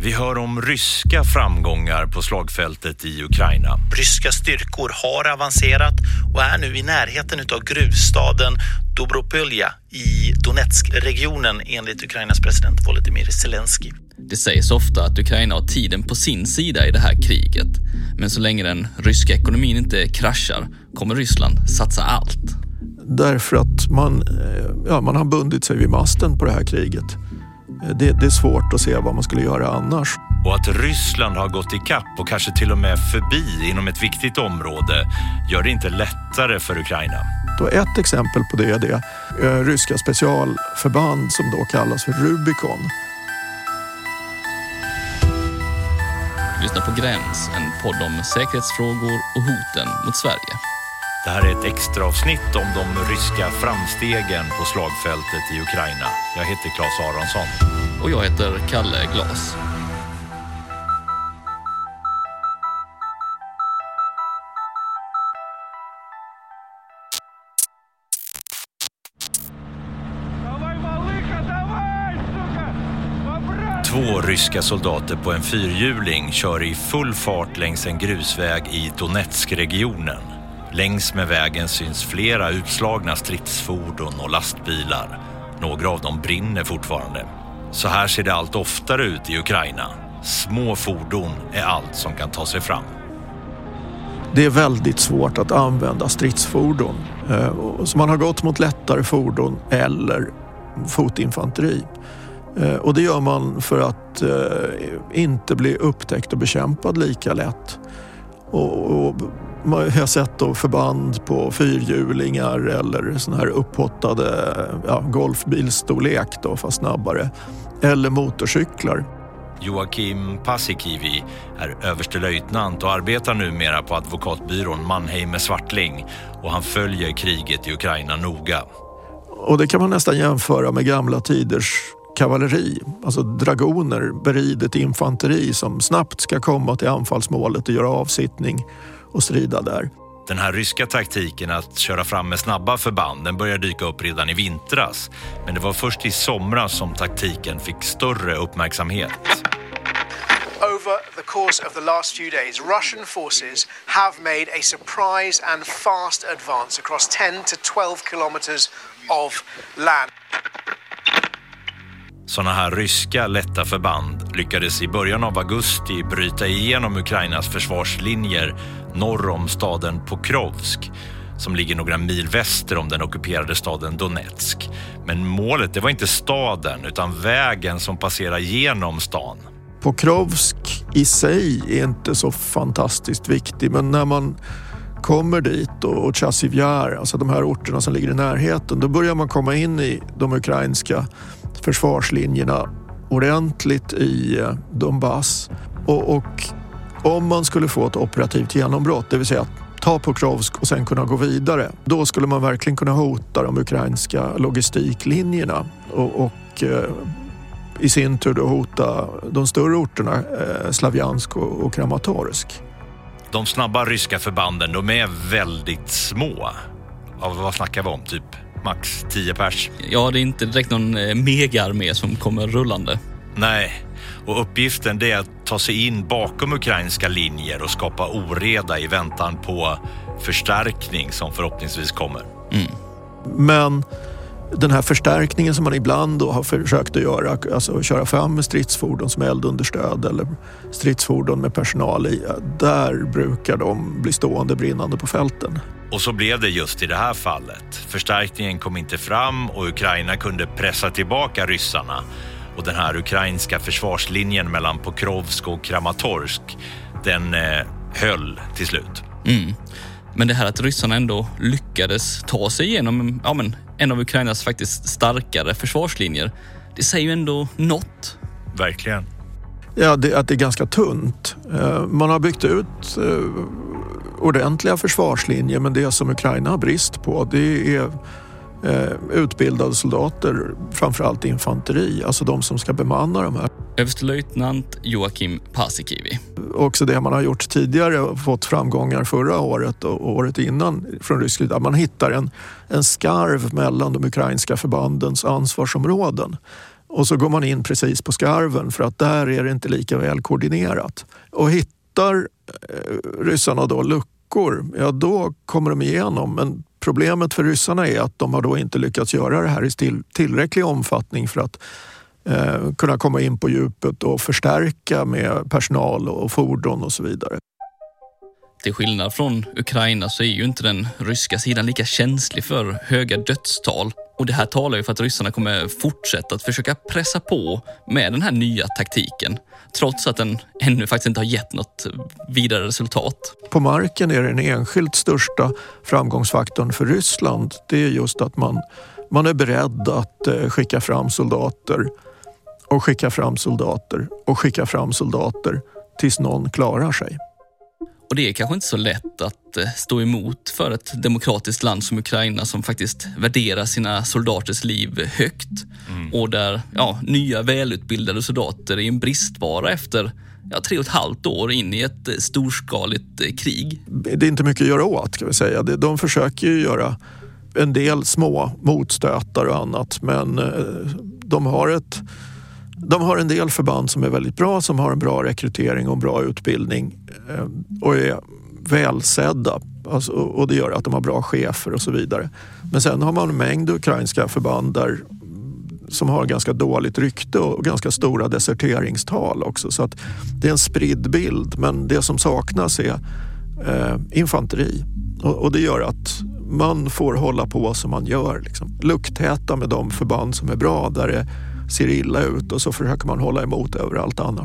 Vi hör om ryska framgångar på slagfältet i Ukraina. Ryska styrkor har avancerat och är nu i närheten av gruvstaden Dobropolja i Donetsk-regionen enligt Ukrainas president Volodymyr Zelensky. Det sägs ofta att Ukraina har tiden på sin sida i det här kriget. Men så länge den ryska ekonomin inte kraschar kommer Ryssland satsa allt. Därför att man har bundit sig vid masten på det här kriget. Det är svårt att se vad man skulle göra annars. Och att Ryssland har gått i kapp och kanske till och med förbi inom ett viktigt område gör det inte lättare för Ukraina. Då ett exempel på det är det ryska specialförband som då kallas för Rubikon. Lyssna på Gräns, en podd om säkerhetsfrågor och hoten mot Sverige. Det här är ett extra avsnitt om de ryska framstegen på slagfältet i Ukraina. Jag heter Claes Aronsson. Och jag heter Kalle Glas. Två ryska soldater på en fyrhjuling kör i full fart längs en grusväg i Donetsk-regionen. Längs med vägen syns flera utslagna stridsfordon och lastbilar. Några av dem brinner fortfarande. Så här ser det allt oftare ut i Ukraina. Små fordon är allt som kan ta sig fram. Det är väldigt svårt att använda stridsfordon. Så man har gått mot lättare fordon eller fotinfanteri. Och det gör man för att inte bli upptäckt och bekämpad lika lätt. Och man har sett då förband på fyrhjulingar eller sån här upphottade golfbilstorlek då, fast snabbare. Eller motorcyklar. Joakim Paasikivi är överstelöjtnant och arbetar numera på advokatbyrån Mannheimer Swartling och han följer kriget i Ukraina noga. Och det kan man nästan jämföra med gamla tiders kavalleri, alltså dragoner, beridet infanteri som snabbt ska komma till anfallsmålet och göra avsittning och strida där. Den här ryska taktiken att köra fram med snabba förband, den började dyka upp redan i vintras. Men det var först i somras som taktiken fick större uppmärksamhet. Over the course of the last few days, Russian forces have made a surprise and fast advance across 10 to 12 kilometers of land. Sådana här ryska lätta förband lyckades i början av augusti bryta igenom Ukrainas försvarslinjer norr om staden Pokrovsk som ligger några mil väster om den ockuperade staden Donetsk. Men målet det var inte staden utan vägen som passerar genom stan. Pokrovsk i sig är inte så fantastiskt viktig, men när man kommer dit och Chasiv-Yar, alltså de här orterna som ligger i närheten, då börjar man komma in i de ukrainska försvarslinjerna ordentligt i Donbass. Och om man skulle få ett operativt genombrott, det vill säga ta Pokrovsk och sen kunna gå vidare, då skulle man verkligen kunna hota de ukrainska logistiklinjerna och i sin tur då hota de större orterna Slavjansk och Kramatorsk. De snabba ryska förbanden, de är väldigt små. Vad snackar vi om? Typ max 10 pers? Ja, det är inte direkt någon megaarmé som kommer rullande. Nej, och uppgiften det är att ta sig in bakom ukrainska linjer och skapa oreda i väntan på förstärkning som förhoppningsvis kommer. Mm. Men den här förstärkningen som man ibland då har försökt att göra, alltså köra fram med stridsfordon som eldunderstöd eller stridsfordon med personal i, där brukar de bli stående brinnande på fälten. Och så blev det just i det här fallet. Förstärkningen kom inte fram och Ukraina kunde pressa tillbaka ryssarna. Och den här ukrainska försvarslinjen mellan Pokrovsk och Kramatorsk, den höll till slut. Mm. Men det här att ryssarna ändå lyckades ta sig igenom en av Ukrainas faktiskt starkare försvarslinjer, det säger ju ändå något. Verkligen. Ja, att det är ganska tunt. Man har byggt ut ordentliga försvarslinjer, men det som Ukraina har brist på, det är utbildade soldater, framförallt infanteri, alltså de som ska bemanna de här. Överstelöjtnant Joakim Paasikivi. Också det man har gjort tidigare, fått framgångar förra året och året innan från Ryssland, där man hittar en skarv mellan de ukrainska förbandens ansvarsområden. Och så går man in precis på skarven för att där är det inte lika väl koordinerat. Och hittar ryssarna då luckor, ja då kommer de igenom. Men problemet för ryssarna är att de har då inte lyckats göra det här i tillräcklig omfattning för att kunna komma in på djupet och förstärka med personal och fordon och så vidare. Till skillnad från Ukraina så är ju inte den ryska sidan lika känslig för höga dödstal. Och det här talar ju för att ryssarna kommer fortsätta att försöka pressa på med den här nya taktiken. Trots att den ännu faktiskt inte har gett något vidare resultat. På marken är den enskilt största framgångsfaktorn för Ryssland. Det är just att man är beredd att skicka fram soldater och skicka fram soldater och skicka fram soldater tills någon klarar sig. Och det är kanske inte så lätt att stå emot för ett demokratiskt land som Ukraina som faktiskt värderar sina soldaters liv högt. Och där nya välutbildade soldater är en bristvara efter 3,5 år in i ett storskaligt krig. Det är inte mycket att göra åt, kan vi säga. De försöker ju göra en del små motstötar och annat, men de har en del förband som är väldigt bra, som har en bra rekrytering och en bra utbildning och är välsedda. Alltså, och det gör att de har bra chefer och så vidare. Men sen har man en mängd ukrainska förband som har ganska dåligt rykte och ganska stora deserteringstal också. Så att det är en spridd bild, men det som saknas är infanteri. Och det gör att man får hålla på som man gör. Liksom. Lukttäta med de förband som är bra där det ser illa ut och så försöker man hålla emot överallt annars.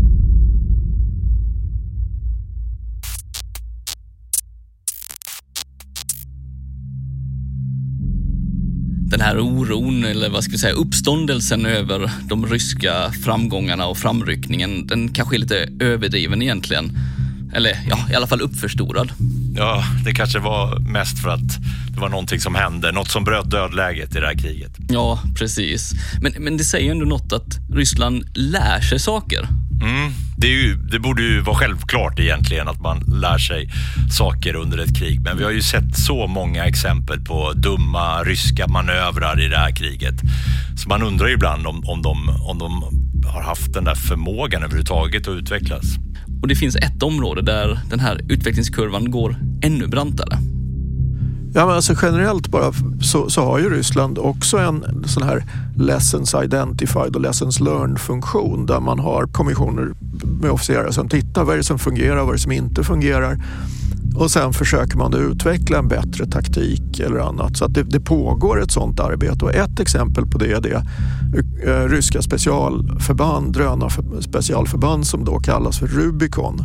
Den här oron, eller vad ska vi säga, uppståndelsen över de ryska framgångarna och framryckningen, den kanske är lite överdriven egentligen. Eller i alla fall uppförstorad. Ja, det kanske var mest för att det var någonting som hände, något som bröt dödläget i det här kriget. Ja, precis. Men det säger ändå något att Ryssland lär sig saker. Det borde ju vara självklart egentligen att man lär sig saker under ett krig. Men vi har ju sett så många exempel på dumma ryska manövrar i det här kriget. Så man undrar ju ibland om de har haft den där förmågan överhuvudtaget att utvecklas. Och det finns ett område där den här utvecklingskurvan går ännu brantare. Ja, men alltså generellt bara så har ju Ryssland också en sån här lessons identified och lessons learned funktion där man har kommissioner med officerare som tittar vad är det som fungerar, vad är det som inte fungerar och sen försöker man då utveckla en bättre taktik eller annat. Så att det pågår ett sånt arbete och ett exempel på det är det ryska specialförband, drönarspecialförband som då kallas för Rubicon.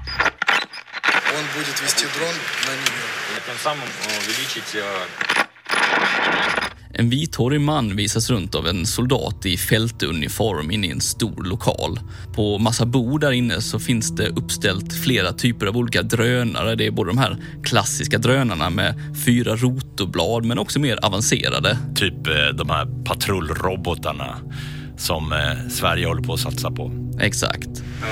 En vithårig man visas runt av en soldat i fältuniform inne i en stor lokal. På massa bord där inne så finns det uppställt flera typer av olika drönare. Det är både de här klassiska drönarna med 4 rotorblad men också mer avancerade. Typ de här patrullrobotarna som Sverige håller på att satsa på. Exakt.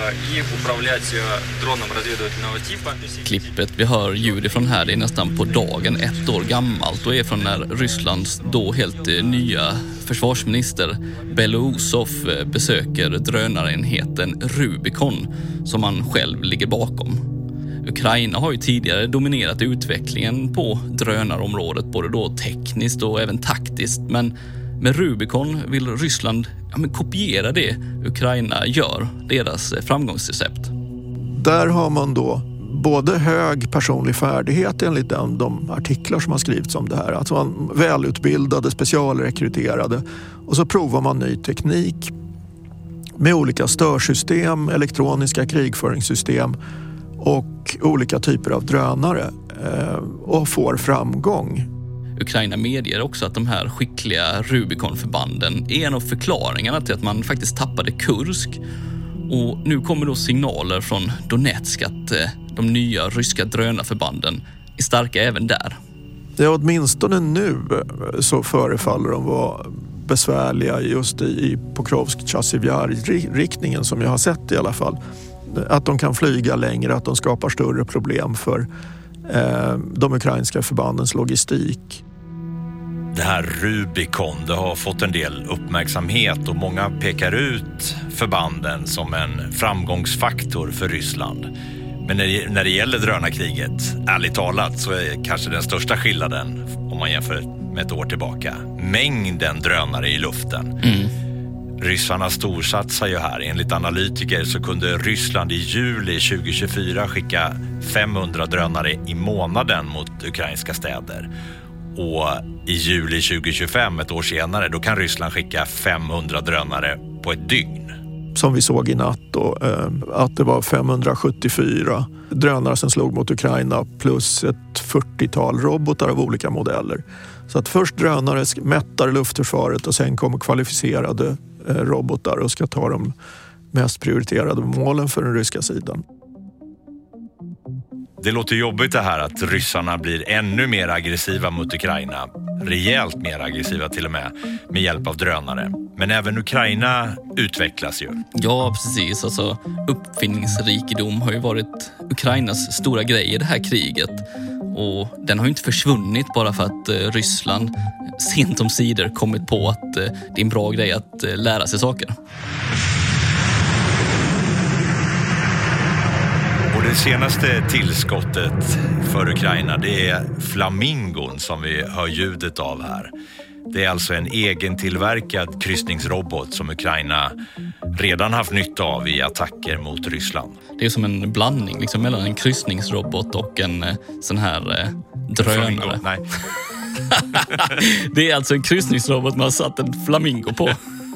Klippet vi hör ljud ifrån här, det är nästan på dagen 1 år gammalt och är från när Rysslands då helt nya försvarsminister Belousov besöker drönarenheten Rubicon som han själv ligger bakom. Ukraina har ju tidigare dominerat utvecklingen på drönarområdet både då tekniskt och även taktiskt, men med Rubicon vill Ryssland kopiera det Ukraina gör, deras framgångsrecept. Där har man då både hög personlig färdighet enligt de artiklar som har skrivits om det här. Alltså man välutbildade, specialrekryterade och så provar man ny teknik med olika störsystem, elektroniska krigföringssystem och olika typer av drönare och får framgång. Ukraina medger också att de här skickliga Rubicon-förbanden är en av förklaringarna till att man faktiskt tappade Kursk. Och nu kommer då signaler från Donetsk att de nya ryska drönarförbanden är starka även där. Ja, åtminstone nu så förefaller de vara besvärliga just i Pokrovsk-Chasiv-Jar-riktningen som jag har sett i alla fall. Att de kan flyga längre, att de skapar större problem för de ukrainska förbandens logistik. Det här Rubicon, det har fått en del uppmärksamhet och många pekar ut förbanden som en framgångsfaktor för Ryssland. Men när det gäller drönarkriget, ärligt talat, så är kanske den största skillnaden om man jämför med ett år tillbaka mängden drönare i luften. Ryssarna storsatsar ju här. Enligt analytiker så kunde Ryssland i juli 2024 skicka 500 drönare i månaden mot ukrainska städer. Och i juli 2025, ett år senare, då kan Ryssland skicka 500 drönare på ett dygn. Som vi såg i natt då, att det var 574 drönare som slog mot Ukraina plus ett 40-tal robotar av olika modeller. Så att först drönare mättar luftförsvaret och sen kommer kvalificerade robotar och ska ta de mest prioriterade målen för den ryska sidan. Det låter jobbigt det här att ryssarna blir ännu mer aggressiva mot Ukraina. Rejält mer aggressiva till och med hjälp av drönare. Men även Ukraina utvecklas ju. Ja, precis. Alltså, uppfinningsrikedom har ju varit Ukrainas stora grej i det här kriget. Och den har ju inte försvunnit bara för att Ryssland sent om sidor kommit på att det är en bra grej att lära sig saker. Och det senaste tillskottet för Ukraina, det är Flamingon som vi hör ljudet av här. Det är alltså en egentillverkad kryssningsrobot som Ukraina redan haft nytta av i attacker mot Ryssland. Det är som en blandning liksom, mellan en kryssningsrobot och en sån här drönare. Flamingo, nej. Det är alltså en kryssningsrobot man har satt en flamingo på.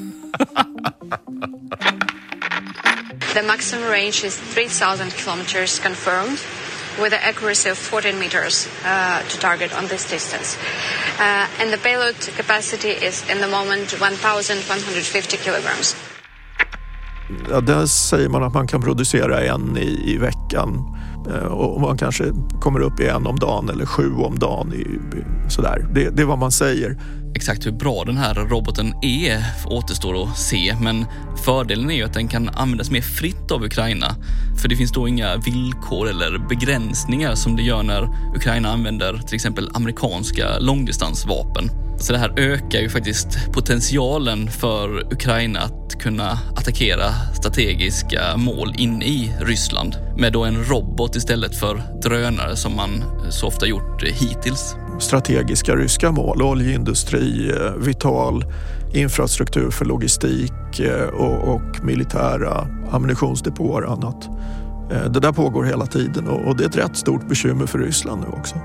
The maximum range is 3,000 kilometers confirmed, with an accuracy of 14 meters to target on this distance. And the payload capacity is, in the moment, 1,150 kilograms. Ja, där säger man att man kan producera en i veckan. Och man kanske kommer upp i en om dagen eller 7 om dagen. Sådär. Det är vad man säger. Exakt hur bra den här roboten är återstår att se, men fördelen är ju att den kan användas mer fritt av Ukraina. För det finns då inga villkor eller begränsningar som det gör när Ukraina använder till exempel amerikanska långdistansvapen. Så det här ökar ju faktiskt potentialen för Ukraina att kunna attackera strategiska mål in i Ryssland med då en robot istället för drönare som man så ofta gjort hittills. Strategiska ryska mål, oljeindustri, vital infrastruktur för logistik och militära ammunitionsdepåer och annat. Det där pågår hela tiden och det är ett rätt stort bekymmer för Ryssland nu också.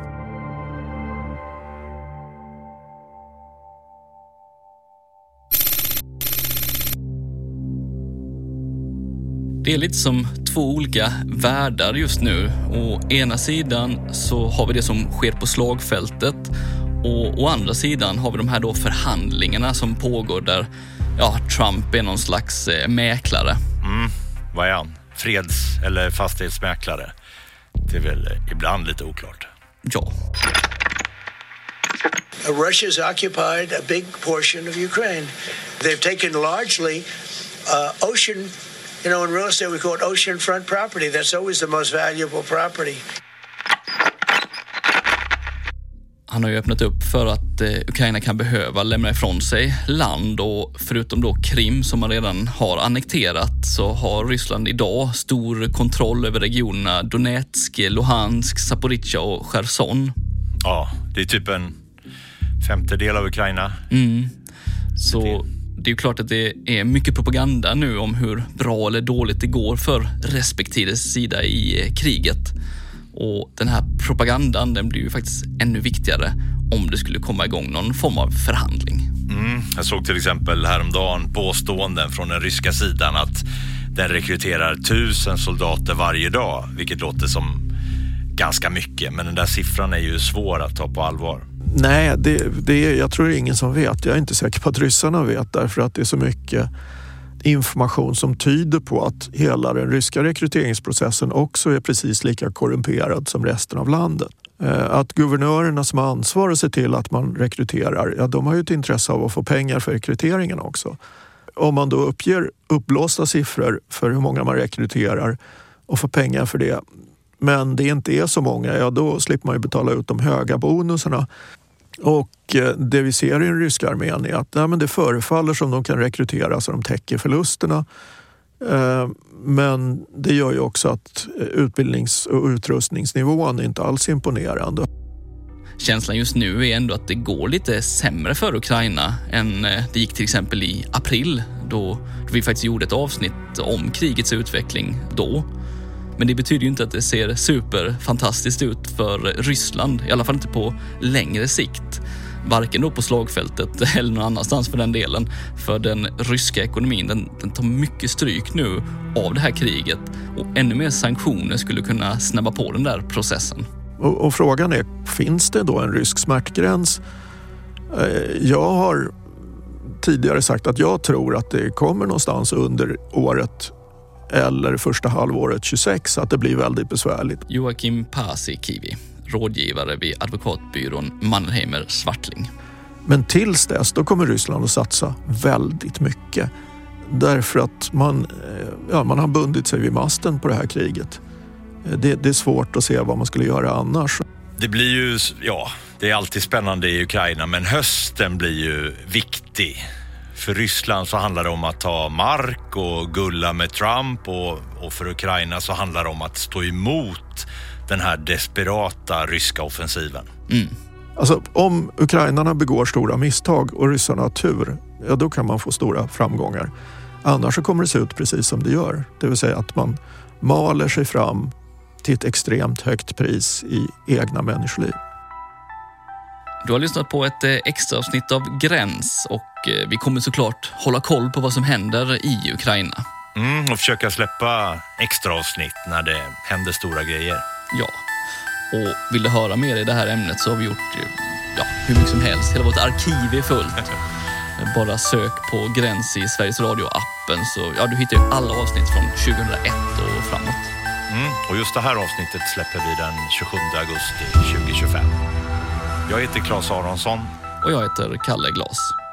Det är lite som två olika världar just nu. Å ena sidan så har vi det som sker på slagfältet och å andra sidan har vi de här då förhandlingarna som pågår där Trump är någon slags mäklare. Vad är han? Freds- eller fastighetsmäklare? Det är väl ibland lite oklart. Ja. Russia's occupied a big portion of Ukraine. They've taken largely ocean. You know, in real estate we call it oceanfront property. That's always the most valuable property. Han har ju öppnat upp för att Ukraina kan behöva lämna ifrån sig land och förutom då Krim som man redan har annekterat så har Ryssland idag stor kontroll över regionerna Donetsk, Luhansk, Zaporizjzja och Cherson. Ja, det är typ en 1/5 av Ukraina. Så det är ju klart att det är mycket propaganda nu om hur bra eller dåligt det går för respektive sida i kriget. Och den här propagandan den blir ju faktiskt ännu viktigare om det skulle komma igång någon form av förhandling. Jag såg till exempel häromdagen påståenden från den ryska sidan att den rekryterar 1000 soldater varje dag, vilket låter som ganska mycket. Men den där siffran är ju svår att ta på allvar. Nej, jag tror det är ingen som vet. Jag är inte säker på att ryssarna vet därför att det är så mycket information som tyder på att hela den ryska rekryteringsprocessen också är precis lika korrumperad som resten av landet. Att guvernörerna som har ansvar att se till att man rekryterar, de har ju ett intresse av att få pengar för rekryteringen också. Om man då uppger uppblåsta siffror för hur många man rekryterar och får pengar för det, men det inte är så många, då slipper man ju betala ut de höga bonusarna. Och det vi ser i den ryska armén är att men det förefaller som de kan rekrytera så de täcker förlusterna. Men det gör ju också att utbildnings- och utrustningsnivån är inte alls imponerande. Känslan just nu är ändå att det går lite sämre för Ukraina än det gick till exempel i april då vi faktiskt gjorde ett avsnitt om krigets utveckling då. Men det betyder ju inte att det ser superfantastiskt ut för Ryssland, i alla fall inte på längre sikt. Varken då på slagfältet eller någon annanstans för den delen. För den ryska ekonomin, den tar mycket stryk nu av det här kriget. Och ännu mer sanktioner skulle kunna snabba på den där processen. Och frågan är, finns det då en rysk smärtgräns? Jag har tidigare sagt att jag tror att det kommer någonstans under året eller första halvåret 26 att det blir väldigt besvärligt. Joakim Paasikivi, rådgivare vid advokatbyrån Mannheimer Swartling. Men tills dess då kommer Ryssland att satsa väldigt mycket. Därför att man har bundit sig vid masten på det här kriget. Det är svårt att se vad man skulle göra annars. Det blir ju, det är alltid spännande i Ukraina, men hösten blir ju viktig. För Ryssland så handlar det om att ta mark och gulla med Trump och för Ukraina så handlar det om att stå emot den här desperata ryska offensiven. Alltså om ukrainarna begår stora misstag och ryssarna har tur, då kan man få stora framgångar. Annars så kommer det se ut precis som det gör. Det vill säga att man maler sig fram till ett extremt högt pris i egna människoliv. Du har lyssnat på ett extra avsnitt av Gräns och vi kommer såklart hålla koll på vad som händer i Ukraina. Och försöka släppa extra avsnitt när det händer stora grejer. Ja, och vill du höra mer i det här ämnet så har vi gjort hur mycket som helst. Hela vårt arkiv är fullt. Bara sök på Gräns i Sveriges Radio-appen så du hittar ju alla avsnitt från 2001 och framåt. Och just det här avsnittet släpper vi den 27 augusti 2025. Jag heter Claes Aronsson. Och jag heter Kalle Glas.